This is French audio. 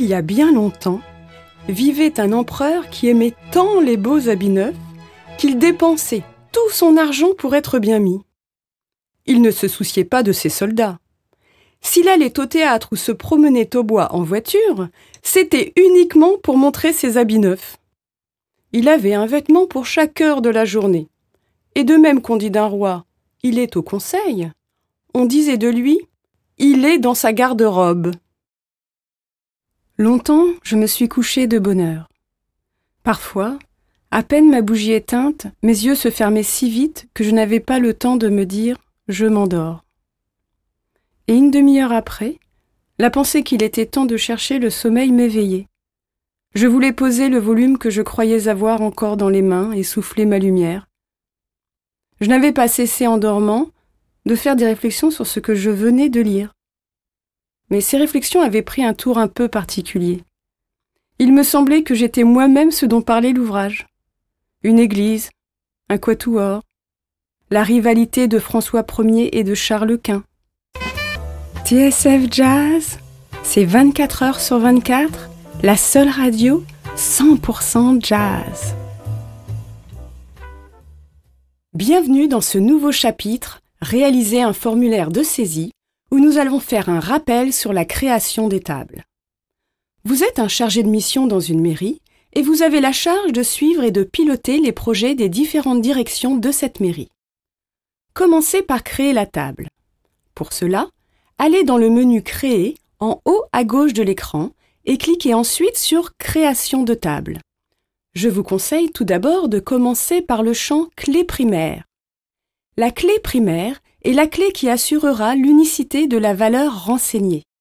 y a bien longtemps, vivait un empereur qui aimait tant les beaux habits neufs qu'il dépensait tout son argent pour être bien mis. Il ne se souciait pas de ses soldats. S'il allait au théâtre ou se promenait au bois en voiture, c'était uniquement pour montrer ses habits neufs. Il avait un vêtement pour chaque heure de la journée. Et de même qu'on dit d'un roi « il est au conseil », on disait de lui « il est dans sa garde-robe ». Longtemps, je me suis couchée de bonne heure. Parfois, à peine ma bougie éteinte, mes yeux se fermaient si vite que je n'avais pas le temps de me dire « je m'endors ». Et une demi-heure après, la pensée qu'il était temps de chercher le sommeil m'éveillait. Je voulais poser le volume que je croyais avoir encore dans les mains et souffler ma lumière. Je n'avais pas cessé en dormant de faire des réflexions sur ce que je venais de lire. Mais ces réflexions avaient pris un tour un peu particulier. Il me semblait que j'étais moi-même ce dont parlait l'ouvrage. Une église, un quatuor, la rivalité de François Ier et de Charles Quint. TSF Jazz, c'est 24 heures sur 24, la seule radio 100% jazz. Bienvenue dans ce nouveau chapitre, réaliser un formulaire de saisie, où nous allons faire un rappel sur la création des tables. Vous êtes un chargé de mission dans une mairie et vous avez la charge de suivre et de piloter les projets des différentes directions de cette mairie. Commencez par créer la table. Pour cela, allez dans le menu Créer en haut à gauche de l'écran et cliquez ensuite sur Création de table. Je vous conseille tout d'abord de commencer par le champ Clé primaire. La clé primaire est la clé qui assurera l'unicité de la valeur renseignée.